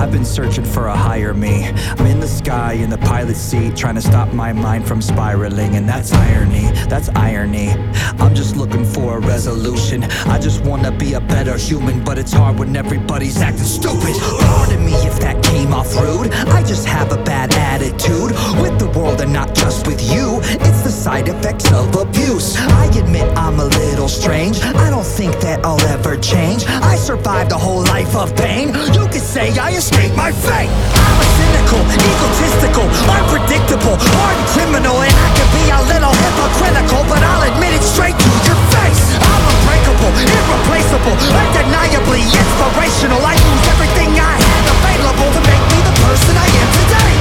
I've been searching for a higher me. I'm in the sky, in the pilot seat, trying to stop my mind from spiraling. And that's irony. I'm just looking for a resolution. I just wanna be a better human, but it's hard when everybody's acting stupid. Pardon me if that came off rude. I just have a bad attitude with the world and not just with you. It's the side effects of abuse. I admit I'm a little strange. I don't think that I'll ever change. I survived a whole life of pain. You could say I escaped my fate. I'm a cynical, egotistical, unpredictable, hardened criminal, and I can be a little hypocritical, but I'll admit it straight to your face. I'm unbreakable, irreplaceable, undeniably inspirational. I use everything I had available to make me the person I am today.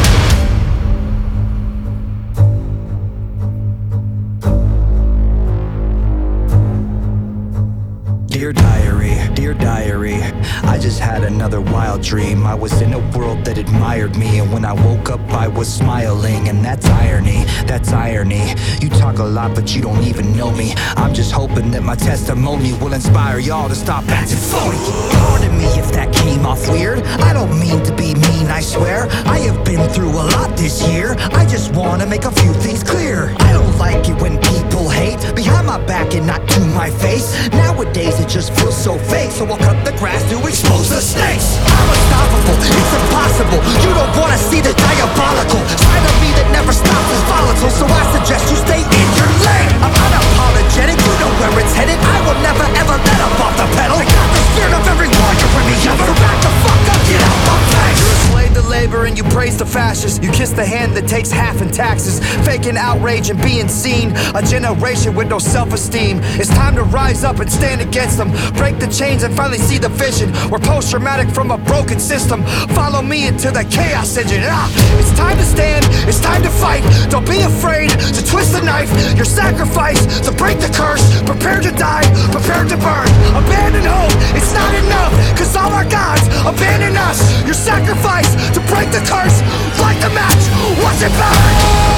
Dear diary, I just had another wild dream. I was in a world that admired me, and when I woke up I was smiling. And that's irony. You talk a lot but you don't even know me. I'm just hoping that my testimony will inspire y'all to stop acting phony. Pardon me if that came off weird. I don't mean to be mean, I swear. I have been through a lot this year. I just wanna make a few things clear. I don't like it when people hate behind my back and not to my face. Nowadays it just feels so fake, so I'll cut the grass to expose the snakes. I'm unstoppable, it's impossible. You don't wanna see the diabolical side of me that never stops is volatile, so I suggest you stay in your lane. I'm unapologetic, you know where it's headed. I will never ever let up off the pedal. I got the spirit of every warrior in me. Ever back the fuck up, get out my face. You're a slave to labor and you praise the fascists. You kiss the hand that takes half in taxes, faking outrage and being seen. A generation with no self-esteem. It's time to rise up and stand against them. Break the chains and finally see the vision. We're post-traumatic from a broken system. Follow me into the chaos engine. It's time to stand, it's time to fight. Don't be afraid to twist the knife. Your sacrifice to break the curse. Prepare to die, prepare to burn. Abandon hope, it's not enough, cause all our gods abandon us. Your sacrifice to break the curse. Light the match, watch it burn.